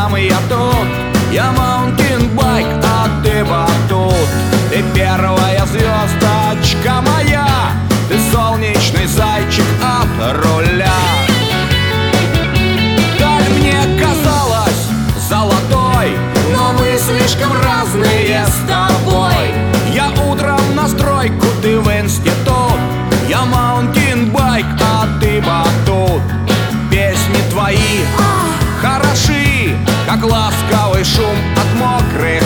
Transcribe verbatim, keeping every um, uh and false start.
там, я тут. Я маунтинбайк, а ты батут. Ты первая звездочка моя, ты солнечный зайчик от руля. Даль мне казалась золотой, но мы слишком разные с тобой. Я утром на стройку, ты в институт. Я маунтинбайк, а ты батут. Песни твои хороши, как ласковый шум от мокрых